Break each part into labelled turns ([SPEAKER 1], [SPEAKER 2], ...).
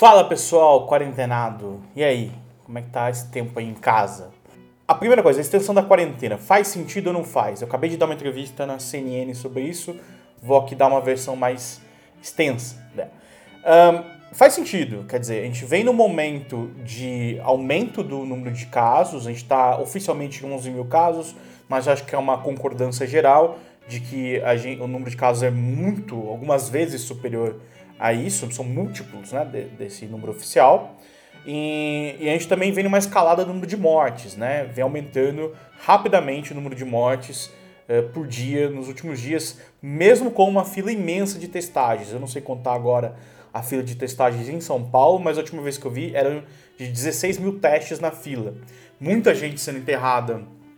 [SPEAKER 1] Fala pessoal, quarentenado. E aí, como é que tá esse tempo aí em casa? A primeira coisa, a extensão da quarentena, faz sentido ou não faz? Eu acabei de dar uma entrevista na CNN sobre isso, vou aqui dar uma versão mais extensa dela. Faz sentido, quer dizer, a gente vem no momento de aumento do número de casos, a gente está oficialmente em 11 mil casos, mas acho que é uma concordância geral de que o número de casos é algumas vezes superior a isso, são múltiplos, né, desse número oficial. E a gente também vem numa escalada do número de mortes, né? Vem aumentando rapidamente o número de mortes por dia nos últimos dias, mesmo com uma fila imensa de testagens. Eu não sei contar agora a fila de testagens em São Paulo, mas a última vez que eu vi eram de 16 mil testes na fila. Muita gente sendo enterrada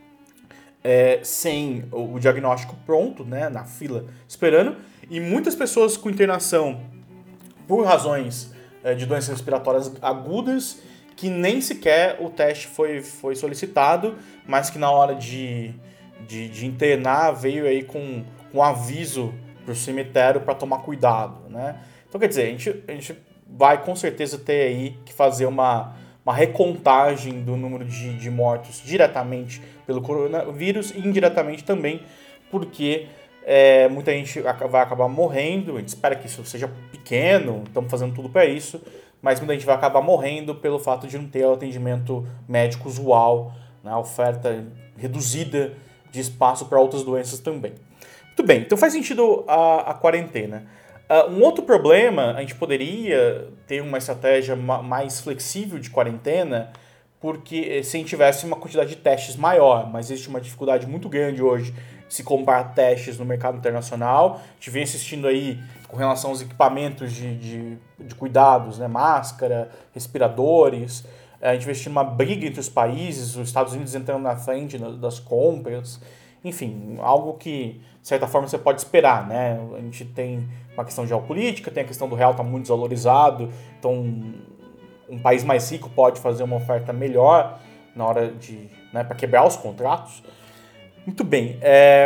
[SPEAKER 1] sem o diagnóstico pronto, né, na fila esperando, e muitas pessoas com internação por razões de doenças respiratórias agudas, que nem sequer o teste foi solicitado, mas que na hora de internar veio aí com um aviso para o cemitério para tomar cuidado, né? Então, quer dizer, a gente vai com certeza ter aí que fazer uma recontagem do número de mortos diretamente pelo coronavírus e indiretamente também porque muita gente vai acabar morrendo. A gente espera que isso seja pequeno, estamos fazendo tudo para isso, mas muita gente vai acabar morrendo pelo fato de não ter o atendimento médico usual, né, a oferta reduzida de espaço para outras doenças também. Muito bem, então faz sentido a quarentena. Um outro problema, a gente poderia ter uma estratégia mais flexível de quarentena, porque se a gente tivesse uma quantidade de testes maior, mas existe uma dificuldade muito grande hoje de se comprar testes no mercado internacional. A gente vem assistindo aí com relação aos equipamentos de cuidados, né? Máscara, respiradores. A gente vem assistindo uma briga entre os países, os Estados Unidos entrando na frente das compras. Enfim, algo que, de certa forma, você pode esperar, né? A gente tem uma questão geopolítica, tem a questão do real estar muito desvalorizado, então um país mais rico pode fazer uma oferta melhor na hora de, né, para quebrar os contratos. Muito bem.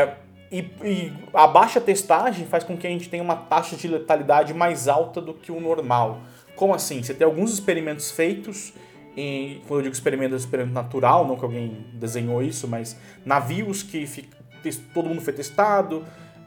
[SPEAKER 1] E a baixa testagem faz com que a gente tenha uma taxa de letalidade mais alta do que o normal. Como assim? Você tem alguns experimentos feitos, quando eu digo experimento, é um experimento natural, não que alguém desenhou isso, mas navios que todo mundo foi testado,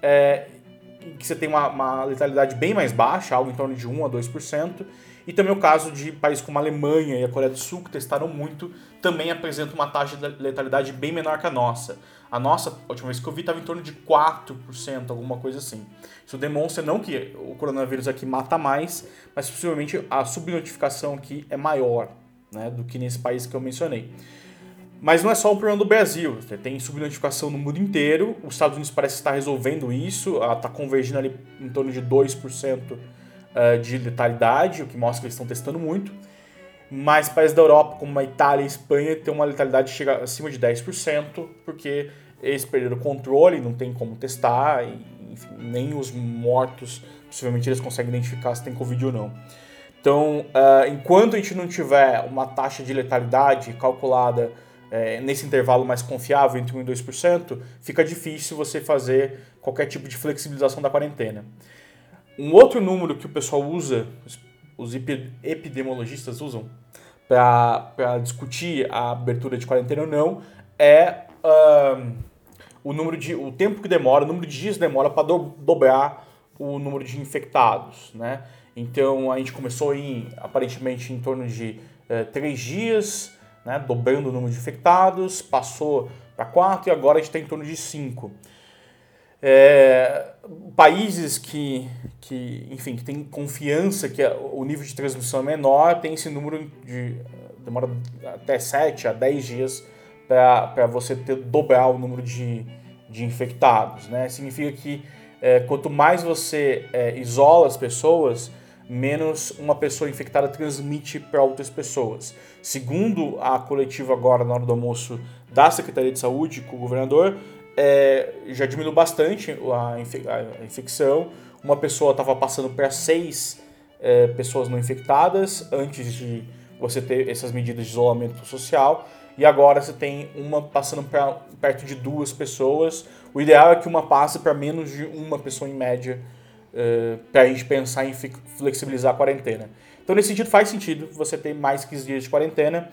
[SPEAKER 1] que você tem uma letalidade bem mais baixa, algo em torno de 1 a 2%. E também o caso de países como a Alemanha e a Coreia do Sul, que testaram muito, também apresenta uma taxa de letalidade bem menor que a nossa. A nossa, a última vez que eu vi, estava em torno de 4%, alguma coisa assim. Isso demonstra não que o coronavírus aqui mata mais, mas possivelmente a subnotificação aqui é maior, né, do que nesse país que eu mencionei. Mas não é só um problema do Brasil, tem subnotificação no mundo inteiro. Os Estados Unidos parece estar resolvendo isso, está convergindo ali em torno de 2% de letalidade, o que mostra que eles estão testando muito. Mas países da Europa, como a Itália e a Espanha, tem uma letalidade que chega acima de 10%, porque eles perderam o controle, não tem como testar, e, enfim, nem os mortos, possivelmente eles conseguem identificar se tem Covid ou não. Então, enquanto a gente não tiver uma taxa de letalidade calculada nesse intervalo mais confiável, entre 1% e 2%, fica difícil você fazer qualquer tipo de flexibilização da quarentena. Um outro número que o pessoal usa, os epidemiologistas usam, para discutir a abertura de quarentena ou não, é o tempo que demora, o número de dias que demora para dobrar o número de infectados, né? Então a gente começou aparentemente em torno de 3 dias, né, dobrando o número de infectados, passou para 4 e agora a gente está em torno de 5. Países que têm confiança que o nível de transmissão é menor, tem esse número demora até 7 a 10 dias para você dobrar o número de infectados, né? Significa que quanto mais você isola as pessoas, menos uma pessoa infectada transmite para outras pessoas. Segundo a coletiva agora na hora do almoço da Secretaria de Saúde com o governador, já diminuiu bastante a infecção. Uma pessoa estava passando para 6 pessoas não infectadas antes de você ter essas medidas de isolamento social, e agora você tem uma passando para perto de 2 pessoas. O ideal é que uma passe para menos de uma pessoa em média para a gente pensar em flexibilizar a quarentena. Então, nesse sentido, faz sentido você ter mais 15 dias de quarentena.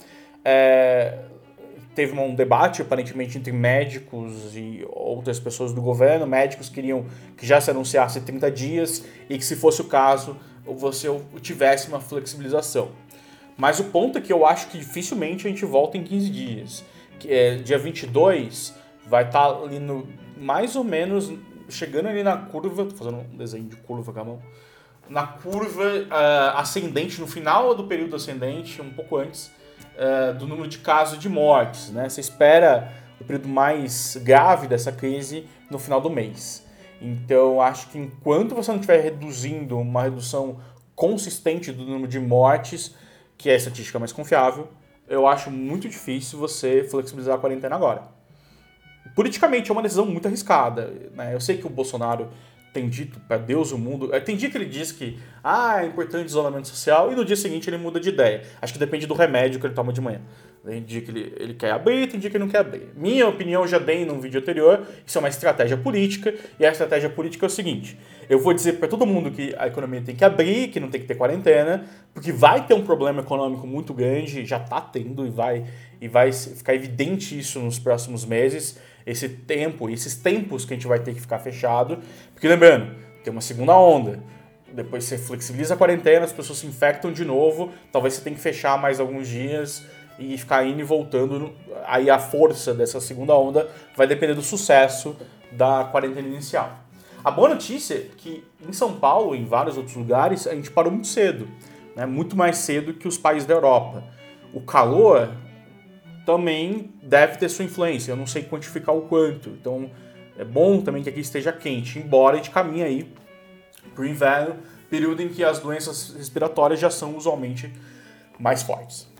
[SPEAKER 1] Teve um debate, aparentemente, entre médicos e outras pessoas do governo. Médicos queriam que já se anunciasse 30 dias e que, se fosse o caso, você tivesse uma flexibilização. Mas o ponto é que eu acho que dificilmente a gente volta em 15 dias. Dia 22 vai estar ali no, mais ou menos, chegando ali na curva, tô fazendo um desenho de curva com a mão, na curva ascendente, no final do período ascendente, um pouco antes do número de casos de mortes, né? Você espera o período mais grave dessa crise no final do mês. Então, acho que enquanto você não estiver reduzindo uma redução consistente do número de mortes, que é a estatística mais confiável, eu acho muito difícil você flexibilizar a quarentena agora. Politicamente é uma decisão muito arriscada, né? Eu sei que o Bolsonaro tem dito para Deus o mundo. Tem dia que ele diz que é importante isolamento social e no dia seguinte ele muda de ideia. Acho que depende do remédio que ele toma de manhã. Tem dia que ele quer abrir, tem dia que ele não quer abrir. Minha opinião, eu já dei num vídeo anterior, isso é uma estratégia política, e a estratégia política é o seguinte: eu vou dizer para todo mundo que a economia tem que abrir, que não tem que ter quarentena, porque vai ter um problema econômico muito grande, já está tendo e vai ficar evidente isso nos próximos meses, esses tempos que a gente vai ter que ficar fechado, porque lembrando, tem uma segunda onda. Depois você flexibiliza a quarentena, as pessoas se infectam de novo, talvez você tenha que fechar mais alguns dias e ficar indo e voltando. Aí a força dessa segunda onda vai depender do sucesso da quarentena inicial. A boa notícia é que em São Paulo e em vários outros lugares a gente parou muito cedo, né? Muito mais cedo que os países da Europa. O calor também deve ter sua influência, eu não sei quantificar o quanto, então é bom também que aqui esteja quente, embora a gente caminhe aí para o inverno, período em que as doenças respiratórias já são usualmente mais fortes.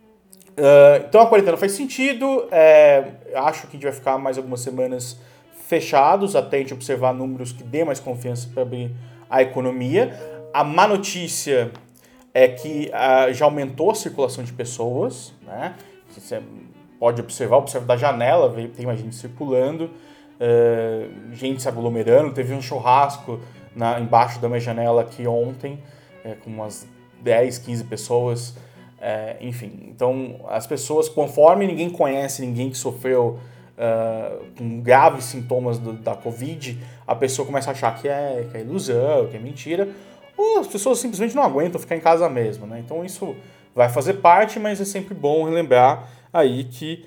[SPEAKER 1] Então a quarentena faz sentido, acho que a gente vai ficar mais algumas semanas fechados até a gente observar números que dê mais confiança para abrir a economia. A má notícia é que já aumentou a circulação de pessoas, né? Você pode observa da janela, tem mais gente circulando, gente se aglomerando. Teve um churrasco embaixo da minha janela aqui ontem, com umas 10, 15 pessoas. Enfim, então as pessoas, conforme ninguém conhece ninguém que sofreu com graves sintomas da Covid, a pessoa começa a achar que é ilusão, que é mentira, ou as pessoas simplesmente não aguentam ficar em casa mesmo, né? Então isso vai fazer parte, mas é sempre bom relembrar aí que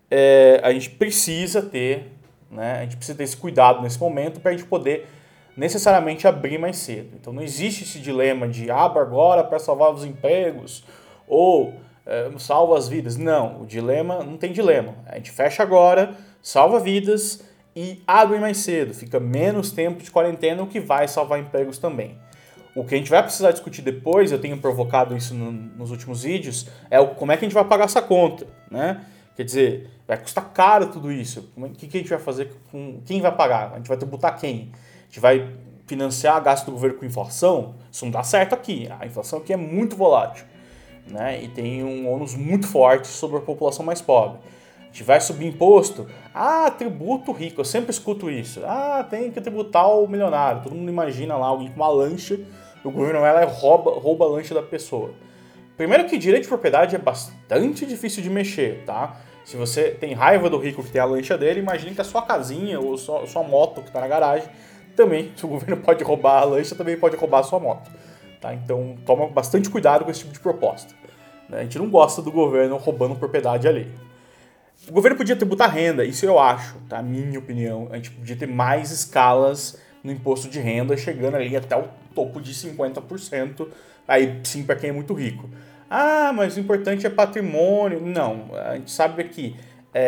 [SPEAKER 1] a gente precisa ter, né? A gente precisa ter esse cuidado nesse momento para a gente poder necessariamente abrir mais cedo. Então não existe esse dilema de abra agora para salvar os empregos ou salva as vidas. Não, o dilema não tem dilema. A gente fecha agora, salva vidas e abre mais cedo. Fica menos tempo de quarentena, o que vai salvar empregos também. O que a gente vai precisar discutir depois, eu tenho provocado isso nos últimos vídeos, como é que a gente vai pagar essa conta, né? Quer dizer, vai custar caro tudo isso. O que a gente vai fazer com... Quem vai pagar? A gente vai tributar quem? A gente vai financiar gasto do governo com inflação? Isso não dá certo aqui. A inflação aqui é muito volátil, né? E tem um ônus muito forte sobre a população mais pobre. A gente vai subir imposto? Tributo rico. Eu sempre escuto isso. Tem que tributar o milionário. Todo mundo imagina lá alguém com uma lancha, o governo vai lá e rouba a lancha da pessoa. Primeiro que direito de propriedade é bastante difícil de mexer, tá? Se você tem raiva do rico que tem a lancha dele, imagine que a sua casinha ou sua moto que está na garagem, também, se o governo pode roubar a lancha, também pode roubar a sua moto. Tá? Então toma bastante cuidado com esse tipo de proposta. A gente não gosta do governo roubando propriedade alheia. O governo podia tributar renda, isso eu acho, tá? Minha opinião. A gente podia ter mais escalas no imposto de renda, chegando ali até o topo de 50%, aí sim para quem é muito rico. Mas o importante é patrimônio. Não, a gente sabe que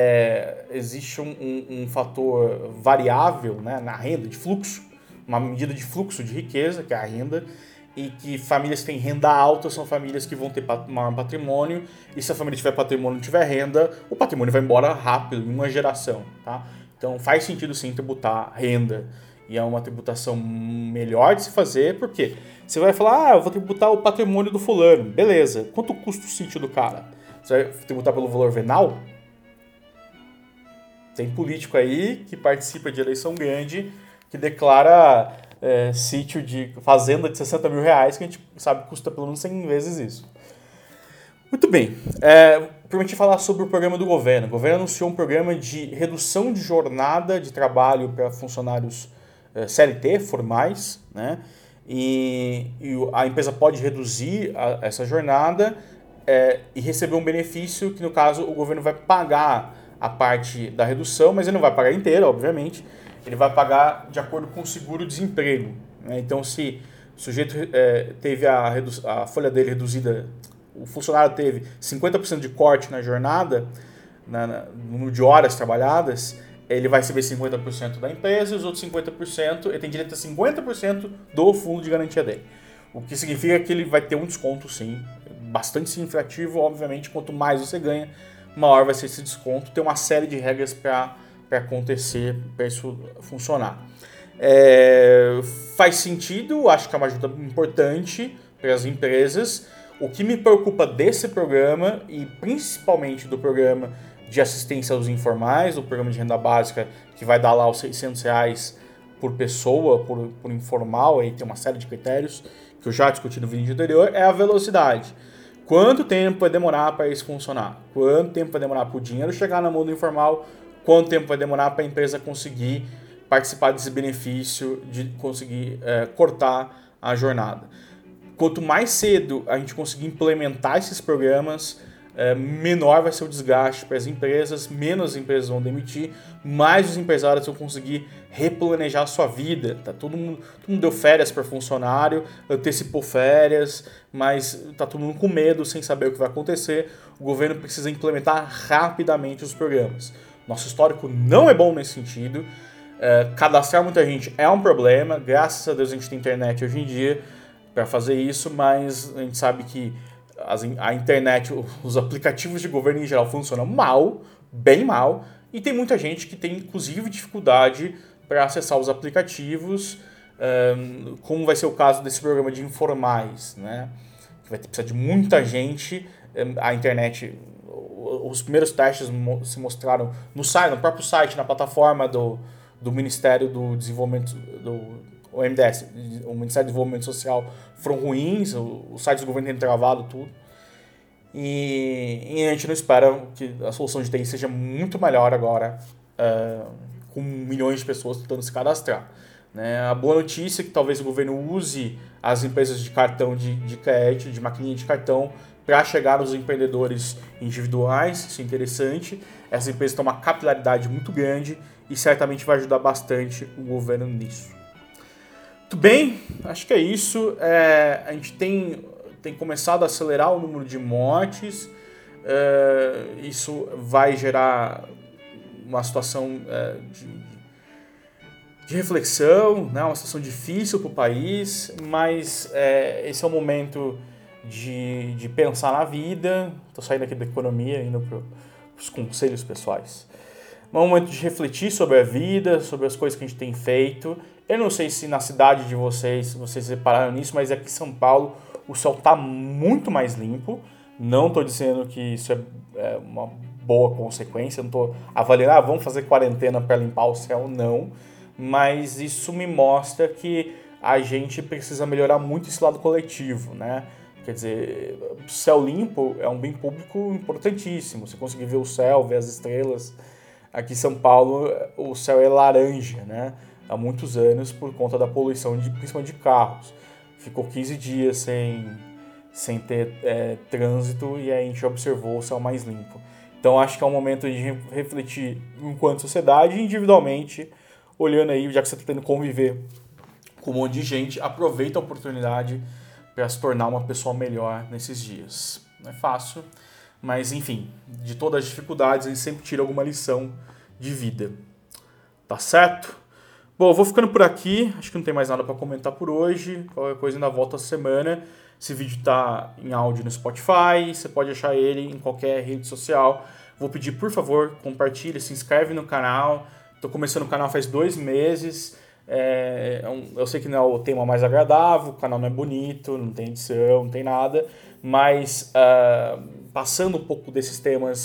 [SPEAKER 1] existe um fator variável, né, na renda, de fluxo, uma medida de fluxo de riqueza, que é a renda, e que famílias que têm renda alta são famílias que vão ter maior patrimônio, e se a família tiver patrimônio e não tiver renda, o patrimônio vai embora rápido, em uma geração, tá? Então faz sentido sim tributar renda, e é uma tributação melhor de se fazer, porque você vai falar, eu vou tributar o patrimônio do fulano, beleza, quanto custa o sítio do cara? Você vai tributar pelo valor venal? Tem político aí que participa de eleição grande, que declara sítio de fazenda de 60 mil reais, que a gente sabe que custa pelo menos 100 vezes isso. Muito bem, prometi falar sobre o programa do governo. O governo anunciou um programa de redução de jornada de trabalho para funcionários CLT, formais, né? E a empresa pode reduzir essa jornada e receber um benefício que, no caso, o governo vai pagar a parte da redução, mas ele não vai pagar inteira, obviamente. Ele vai pagar de acordo com o seguro-desemprego, né? Então, se o sujeito teve a folha dele reduzida, o funcionário teve 50% de corte na jornada, no número de horas trabalhadas, ele vai receber 50% da empresa e os outros 50%, ele tem direito a 50% do fundo de garantia dele. O que significa que ele vai ter um desconto, sim, bastante significativo. Obviamente, quanto mais você ganha, maior vai ser esse desconto. Tem uma série de regras para acontecer, para isso funcionar. Faz sentido, acho que é uma ajuda importante para as empresas. O que me preocupa desse programa, e principalmente do programa de assistência aos informais, do programa de renda básica, que vai dar lá os R$600 por pessoa, por informal, aí tem uma série de critérios que eu já discuti no vídeo anterior, é a velocidade. Quanto tempo vai demorar para isso funcionar? Quanto tempo vai demorar para o dinheiro chegar na mão do informal? Quanto tempo vai demorar para a empresa conseguir participar desse benefício de conseguir cortar a jornada? Quanto mais cedo a gente conseguir implementar esses programas, menor vai ser o desgaste para as empresas, menos as empresas vão demitir, mais os empresários vão conseguir replanejar a sua vida. Tá? Todo mundo deu férias para funcionário, antecipou férias, mas está todo mundo com medo, sem saber o que vai acontecer. O governo precisa implementar rapidamente os programas. Nosso histórico não é bom nesse sentido. Cadastrar muita gente é um problema. Graças a Deus a gente tem internet hoje em dia para fazer isso, mas a gente sabe que a internet, os aplicativos de governo em geral funcionam mal, bem mal, e tem muita gente que tem inclusive dificuldade para acessar os aplicativos, como vai ser o caso desse programa de informais, né? Que vai precisar de muita gente. A internet, os primeiros testes se mostraram no próprio site, na plataforma do Ministério do Desenvolvimento, o MDS, o Ministério do Desenvolvimento Social, foram ruins, o site do governo tem travado tudo. E a gente não espera que a solução de TI seja muito melhor agora, com milhões de pessoas tentando se cadastrar. Né? A boa notícia é que talvez o governo use as empresas de cartão de crédito, de maquininha de cartão, para chegar aos empreendedores individuais. Isso é interessante. Essas empresas têm uma capilaridade muito grande e certamente vai ajudar bastante o governo nisso. Muito bem, acho que é isso. A gente tem começado a acelerar o número de mortes. Isso vai gerar uma situação de reflexão, né? Uma situação difícil para o país, mas esse é o momento de pensar na vida. Estou saindo aqui da economia, indo para os conselhos pessoais. É um momento de refletir sobre a vida, sobre as coisas que a gente tem feito. Eu não sei se na cidade de vocês repararam nisso, mas aqui em São Paulo o céu está muito mais limpo. Não estou dizendo que isso é uma boa consequência, não estou avaliando, vamos fazer quarentena para limpar o céu, não. Mas isso me mostra que a gente precisa melhorar muito esse lado coletivo, né? Quer dizer, céu limpo é um bem público importantíssimo. Você conseguir ver o céu, ver as estrelas. Aqui em São Paulo o céu é laranja, né? Há muitos anos por conta da poluição, principalmente de carros. Ficou 15 dias sem ter trânsito e aí a gente observou o céu mais limpo. Então acho que é um momento de refletir enquanto sociedade e individualmente, olhando aí, já que você está tendo que conviver com um monte de gente, aproveita a oportunidade para se tornar uma pessoa melhor nesses dias. Não é fácil, mas enfim, de todas as dificuldades a gente sempre tira alguma lição de vida. Tá certo? Bom, eu vou ficando por aqui, acho que não tem mais nada para comentar por hoje, qualquer coisa ainda volta essa semana. Esse vídeo está em áudio no Spotify, você pode achar ele em qualquer rede social. Vou pedir, por favor, compartilhe, se inscreve no canal. Estou começando o canal faz 2 meses, eu sei que não é o tema mais agradável, o canal não é bonito, não tem edição, não tem nada, mas passando um pouco desses temas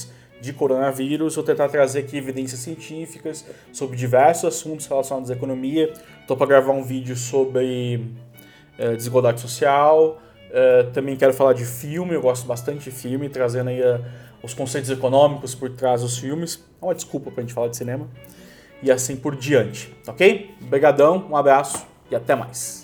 [SPEAKER 1] de coronavírus. Vou tentar trazer aqui evidências científicas sobre diversos assuntos relacionados à economia. Estou para gravar um vídeo sobre desigualdade social. Também quero falar de filme, eu gosto bastante de filme, trazendo aí os conceitos econômicos por trás dos filmes. É uma desculpa para a gente falar de cinema. E assim por diante, ok? Obrigadão, um abraço e até mais.